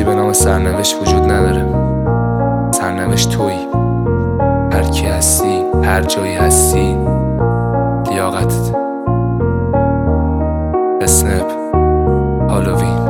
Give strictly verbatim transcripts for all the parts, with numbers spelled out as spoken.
چیزی به نام سرنوشت وجود نداره. سرنوشت تویی. هر کی هستی، هر جایی هستی، لیاقتت. اسنپ هالووین.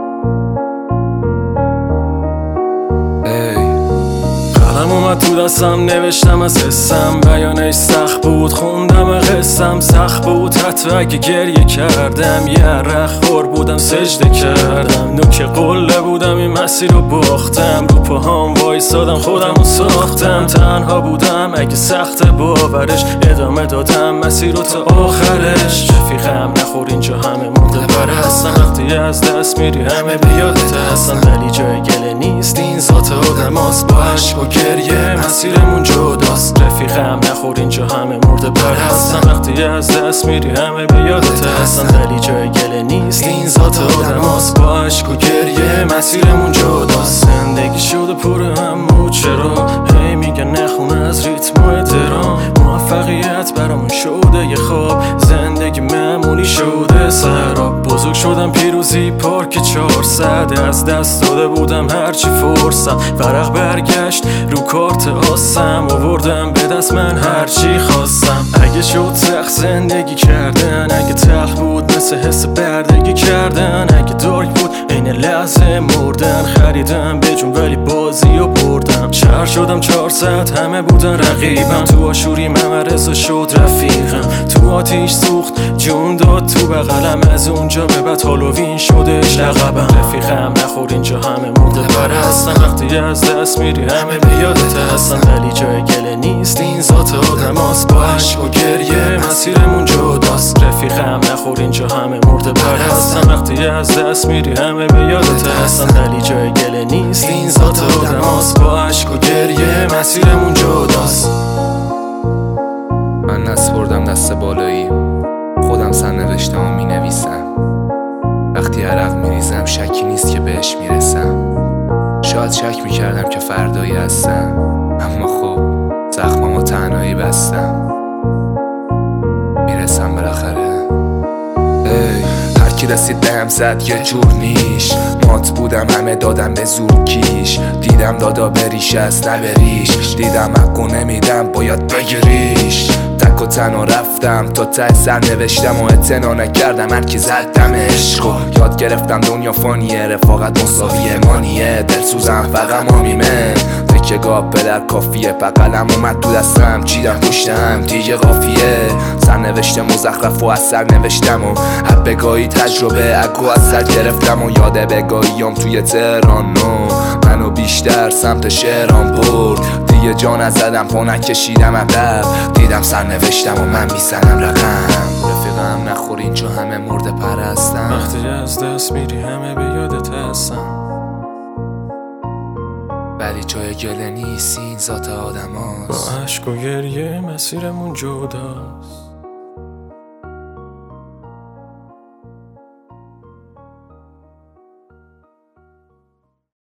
قلم اومد تو دستم، نوشتم از حسم، بیانش سخت بود، خوندم قصم سخت بود. حتی اگه گریه کردم، یه عرق خور بودم، سجده کردم، نوک قله بودم، این مسیر رو باختم، رو پاهام وایسادم، خودم رو ساختم. تنها بودم اگه سخت باورش، ادامه دادم مسیر رو تا آخرش. رفیقم نخور اینجا همه مرده بره هستن، وقتی از دست میری همه به یادت هستن، ولی جای گله نیست، این ذات آدم هاست، با عشق و گریه مسیرمون جداست. رفیقم نخور اینجا همه مرده بره هستن، وقتی از دست میری همه به یادت هستن، ولی جای گله نیست، این ذات آدم هاست، با عشق و گریه مسیرمون جداست. زندگی شده پر هم و چرا هی میگن نخون از ریتم و احترام، موفقیت برامون شده یه خواب، زندگی معمولی شده سراب. بزرگ شدم پیروزی پارک چهارصد، از دست داده بودم هرچی فرصم، ورق برگشت رو کارت آسم، آوردم به دست من هرچی خواستم. اگه شد سخت زندگی کردن، اگه تلخ بود مثل حس بردگی کردن، اگه دارک بود این لحظه مردن، خریدم به جون ولی بازی و بردم. شهر شدم چهارصد همه بودن رقیبم، تو آشوری ممرزا شد رفیقم، تو آتیش سوخت جون داد تو بغلم، از اونجا به بعد هالووین شدش لقبم. رفیقم نخور اینجا همه مرده بره هستن، وقتی از دست میری همه به یادت هستن، ولی جای گله نیست، این ذات آدم هاست، با عشق و گریه مسیرمون جداست. رفیقم نخور اینجا همه مرده بره هستن، وقتی از دست میری همه به یادت هستن، ولی جای گله نیست، این ذات آدم هاست، با عشق و گریه مسیرمون جداست. من نسپردم دست بالایی، خودم سرنوشتم و می نویسم، وقتی عرق می ریزم شکی نیست که بهش می رسم. شاید شک می کردم که فردایی هستم، اما خب زخمامو تنهایی بستم، می رسم بالاخره. ای هرکی رسید بهم زد یه جور نیش، مات بودم همه دادم به زور کیش، دیدم دادا بریش از نبریش، دیدم حقو نمیدم باید بگیریش، تک و تنها رفتم تا ته سرنوشتم و اعتنا نکردم، هرکی زدم عشقو یاد گرفتم دنیا فانیه، رفاقت مساوی مانیه، دلسوزم فقط مامیمه، تکه گاه پدر کافیه، بقلم اومد تو دستم چیدم پشتم دیگه قافیه، سرنوشت مزخرف و از سرنوشتم و حبگاهی تجربه اگو از سر گرفتم و یاده بگاهیم توی تهران نو منو بیشتر سمت شهران برد، دیگه جا نزدم پا نکشیدم عقب، دیدم سرنوشتم و من میزنم رقم. رفیقم نخور اینجا همه مرده پرستم، وقتی از دست میری همه به یادت هستن، ولی جای گله نیست، این ذات آدم هاست، با عشق و گریه مسیرمون جداست.